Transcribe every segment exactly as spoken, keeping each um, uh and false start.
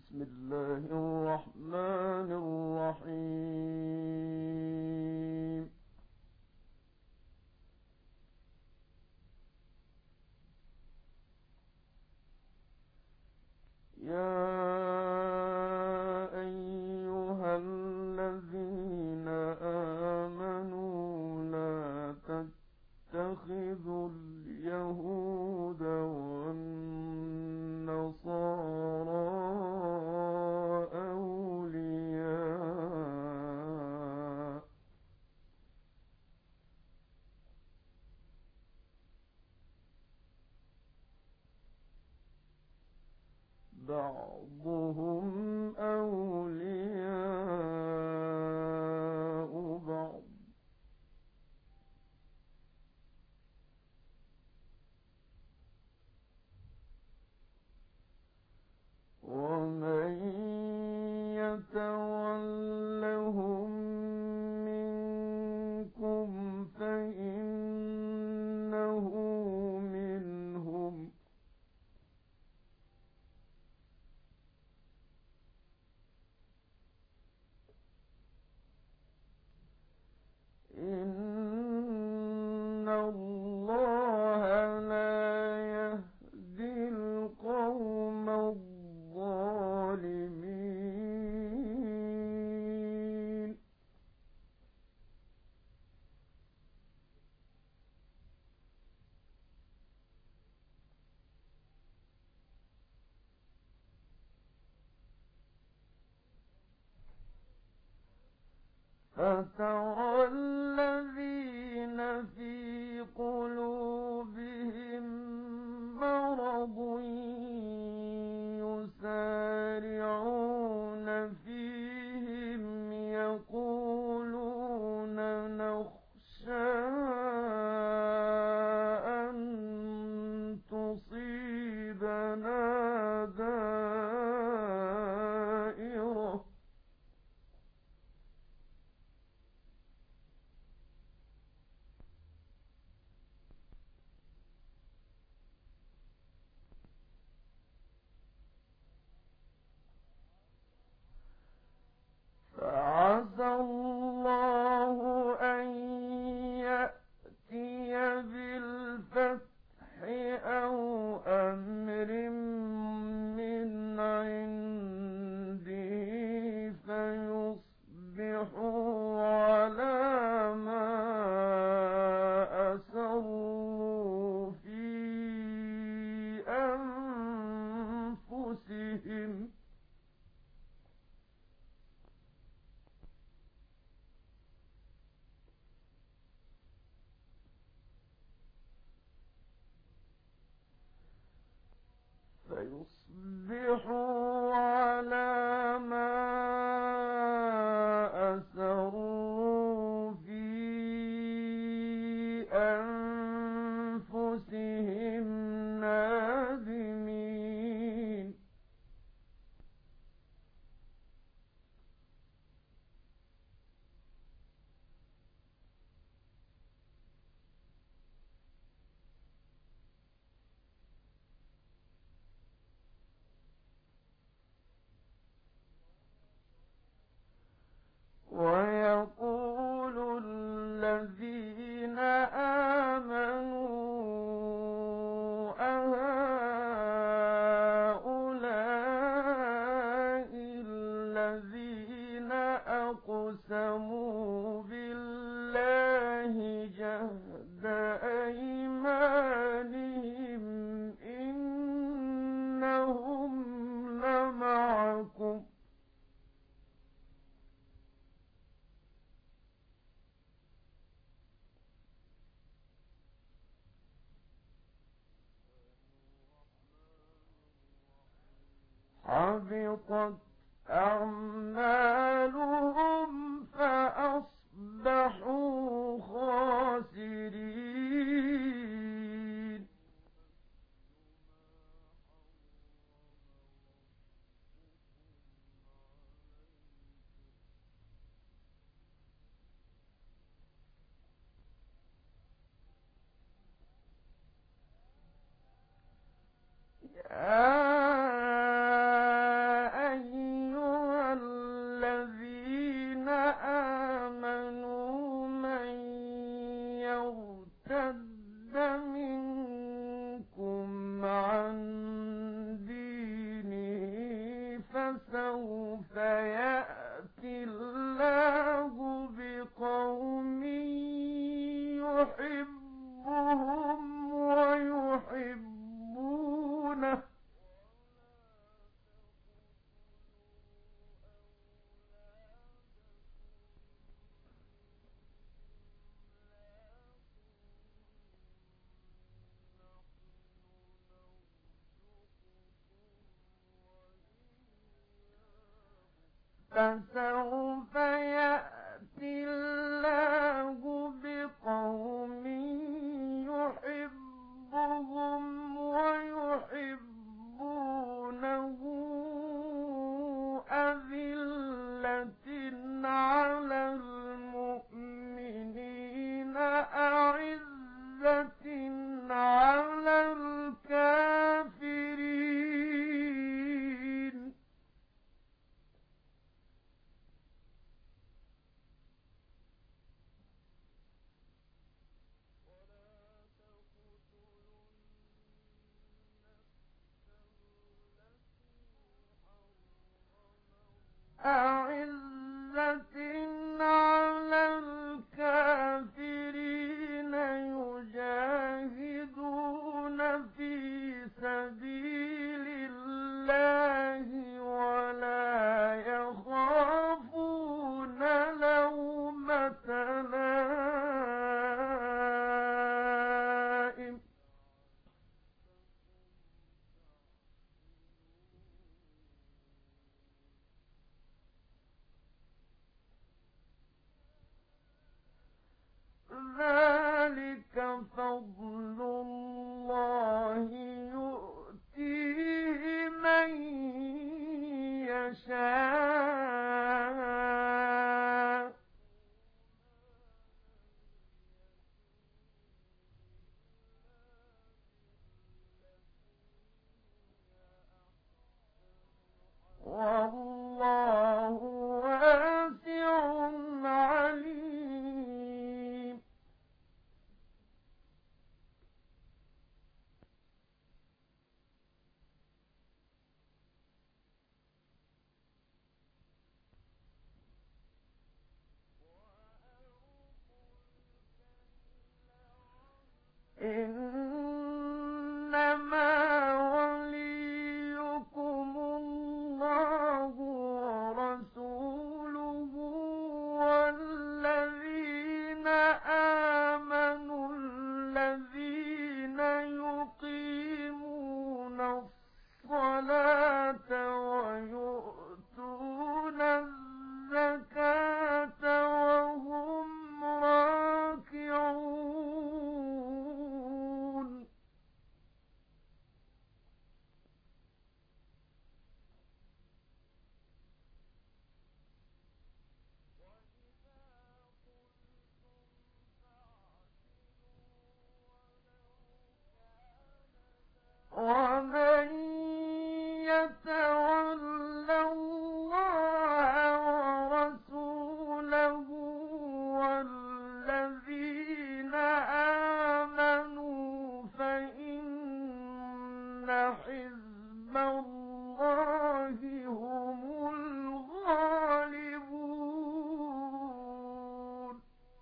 بسم الله الرحمن الرحيم. يا أيها الذين آمنوا لا تتخذوا اليهود والنصارى أولياء بعضهم أولياء بعض ومن يتولهم منكم فإنه منهم إن الله لا يهدي القوم الظالمين. فترى الذين في قلوبهم مرض يسارعون فيهم يقولون نخشى أن تصيبنا دائرة فعسى الله أن يأتي بالفتح أو أمر من عنده فيصبحوا على ما أسروا في أنفسهم فيصبحوا على ما أسروا في أنفسهم نادمين. ويقول الذين آمنوا أهؤلاء الذين أقسموا بالله جهد أيمانهم إنهم لمعكم حبطت أعمالهم فأصبحوا خاسرين. يا منكم عن دينه فسوف يأتي الله بقوم يحبهم ويحبونه فسوف يأتي الله بقوم يحبهم ويحبونه أذلة على المؤمنين أعزة على الكافرين أعزة على الكافرين يجاهدون في سبيل الله ولا يخافون لومة لائم ذلك فضل الله يؤتيه من يشاء والله واسع عليم إنما وليكم الله ورسوله والذين آمنوا الذين يقيمون الصلاة ويؤتون الزكاة وهم راكعون ومن يتول الله ورسوله والذين آمنوا فإن حزب الله هم الغالبون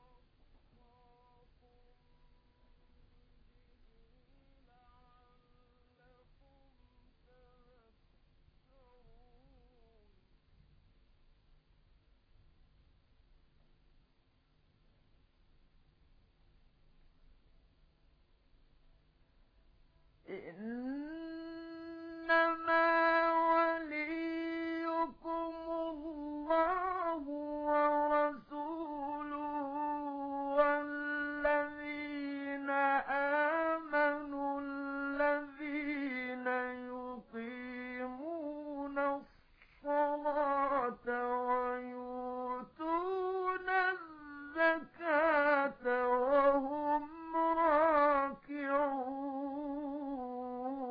إنما وليكم الله ورسوله والذين آمنوا الذين يقيمون الصلاة ويؤتون الزكاة وهم راكعون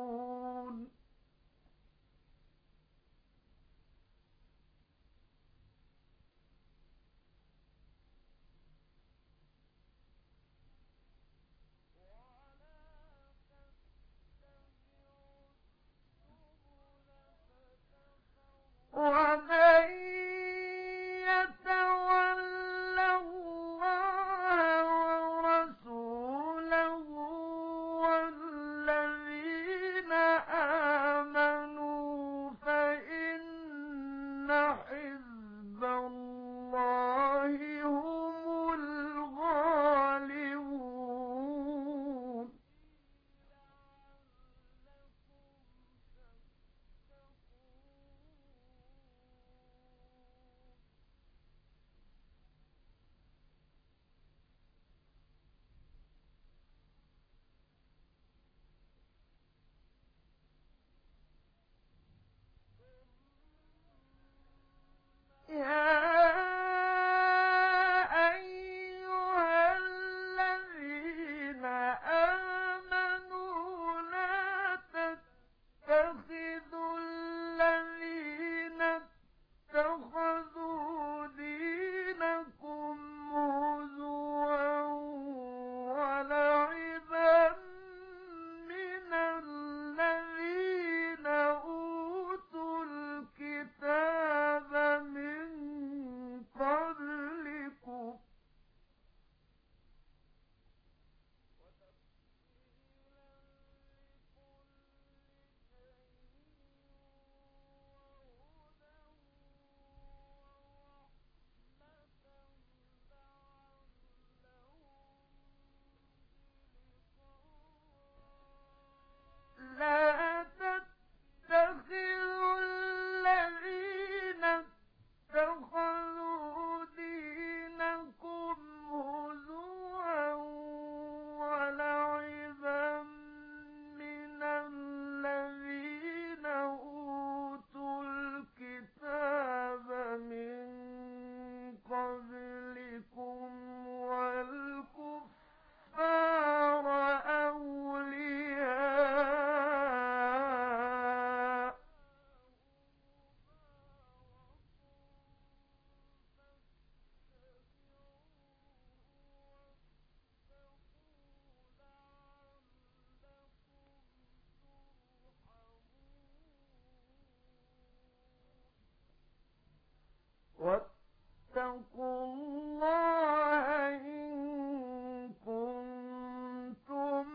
واتقوا الله إن كنتم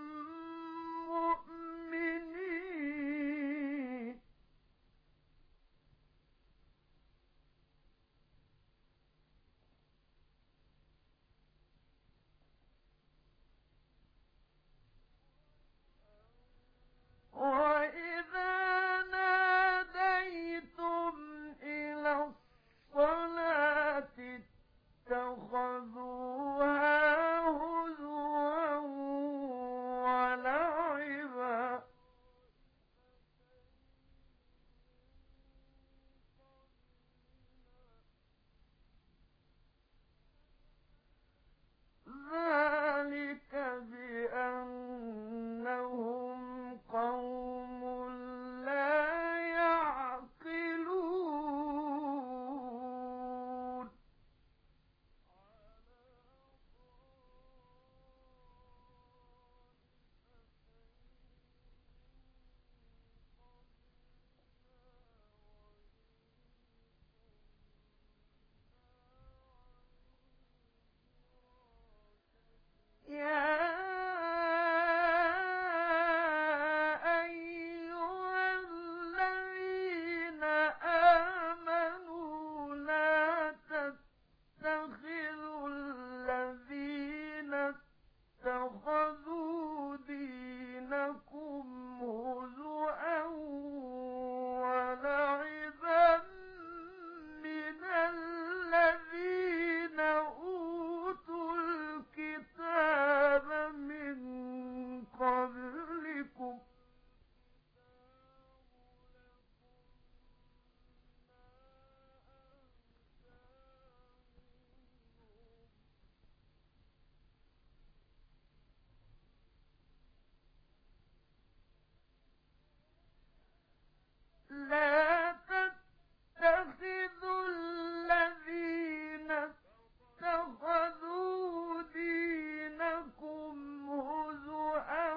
مؤمنين. وإذا ناديتم إلى الصلاة اتخذوها هزوا ولعبا ذلك بأنهم قوم لا يعقلون. يا أيها الذين آمنوا لا تتخذوا الذين اتخذوا دينكم هزوا ولعبا من الذين أوتوا الكتاب من قبلكم لا تتخذوا الذين اتخذوا دينكم هزوا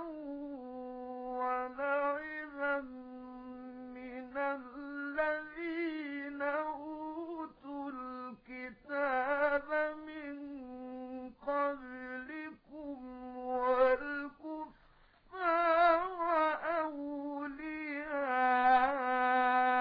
ولعبا من الذين أوتوا الكتاب من قبلكم والكفار أولياء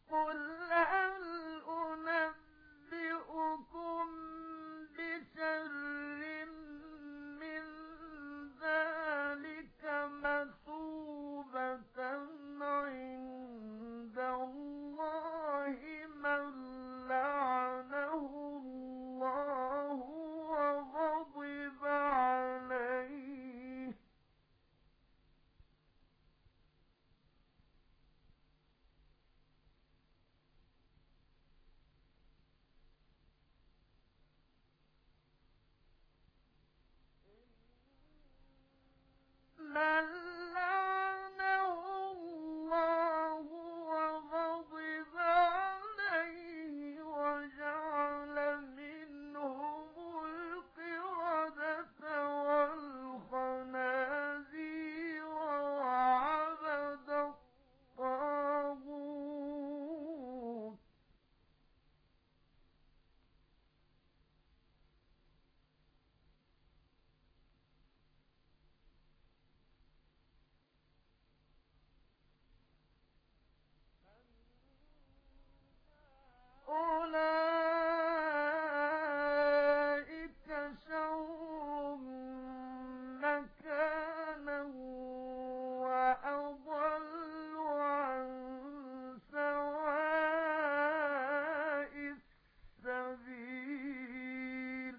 قل هل أنبئكم بشر من ذلك مثوبة عند الله من لعنه الله وغضب عليه من لعنه الله وغضب عليه وجعل منهم القردة والخنازير وعبد الطاغوت أولئك شر مكانا وأضل عن سواء السبيل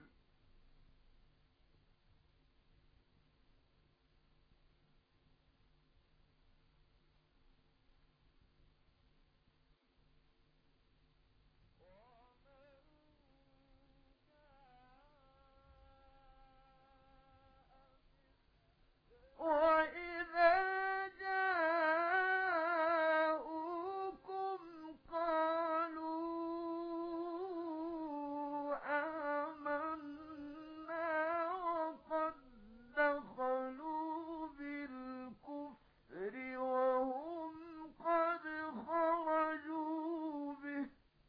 وإذا جاءوكم قالوا آمنا وقد دخلوا بالكفر وهم قد خرجوا به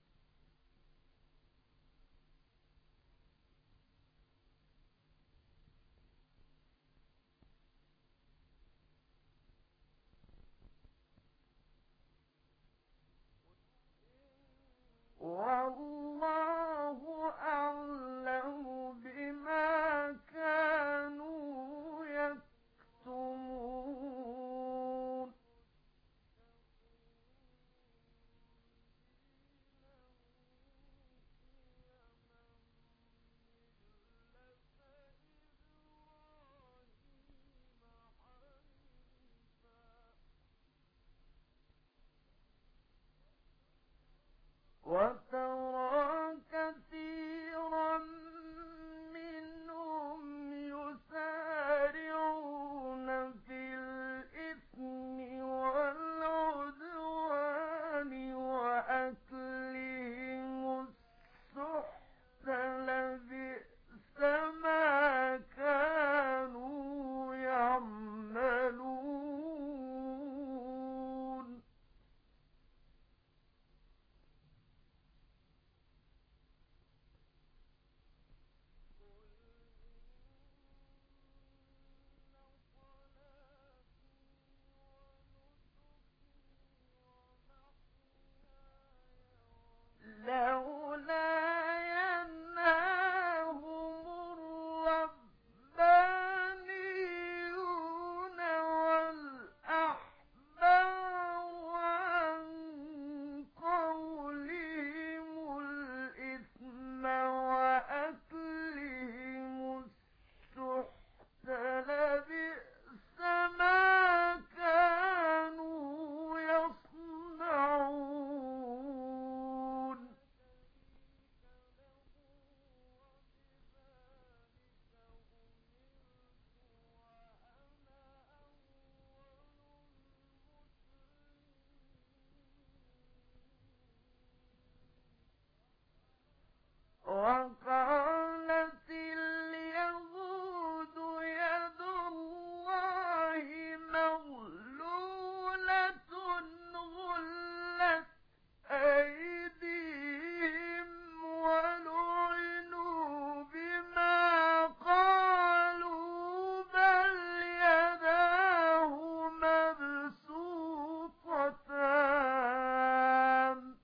والله أعلم بما كانوا يكتمون وترى كثيرا منهم يسارعون في الإثم والعدوان وأكلهم السحت لبئس ما كانوا يعملون لولا ينهاهم الربانيون والأحبار عن قولهم الإثم وأكلهم السحت لبئس ما كانوا يصنعون وقالت اليهود يد الله مغلولة غلت أيديهم ولعنوا بما قالوا بل يداه مبسوطتان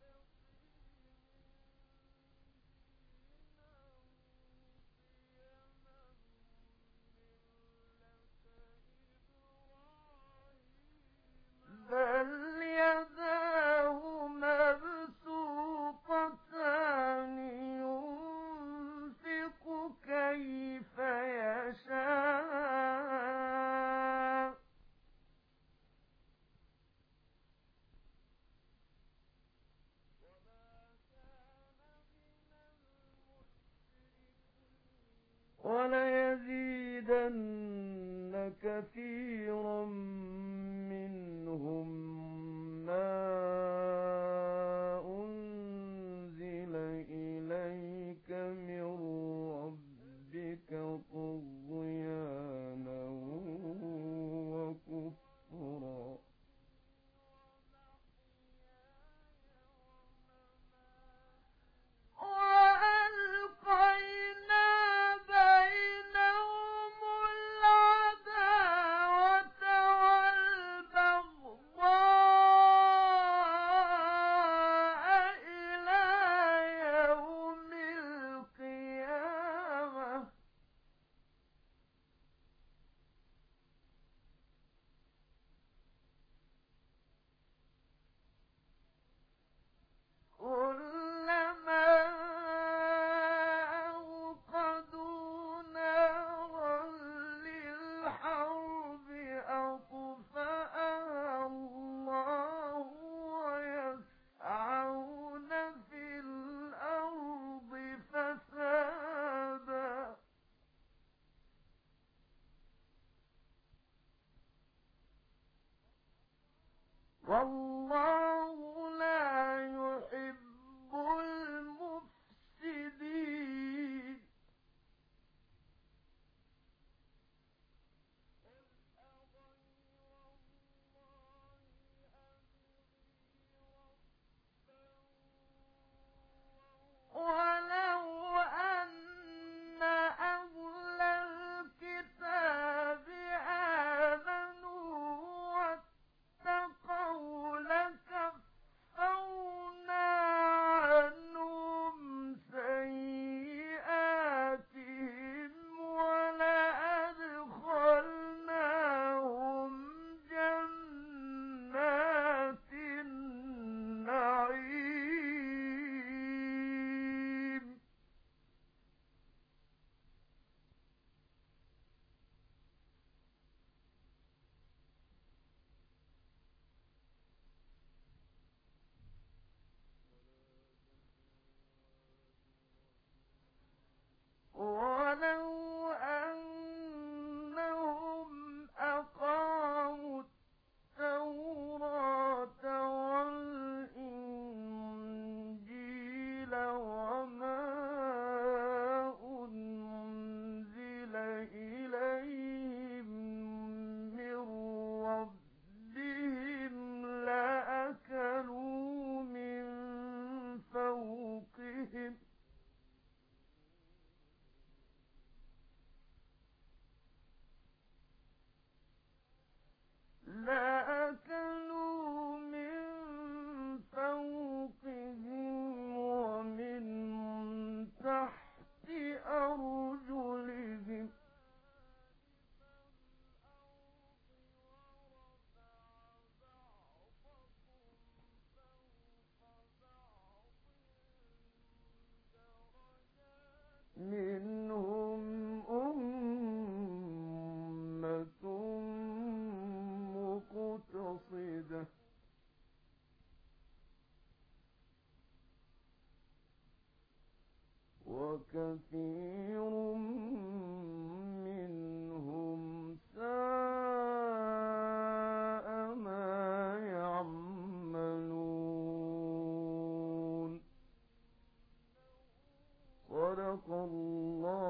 وليزيدن كثيرا منهم ما أنزل إليك من ربك طغيانا وكفرا وألقينا بينهم العداوة والبغضاء إلى يوم القيامة كلما أوقدوا نارا للحرب أطفأها الله ويسعون في الأرض فسادا والله لا يحب المفسدين ولو أن أهل الكتاب آمنوا واتقوا لكفرنا عنهم سيئاتهم ولأدخلناهم جنات النعيم ولو أنهم أقاموا التوراة والإنجيل وما أنزل إليهم من ربهم لأكلوا من فوقهم لأكلوا من فوقهم ومن تحت أرجلهم منهم أمة مقتصدة وكثير منهم ساء ما يعملون صدق الله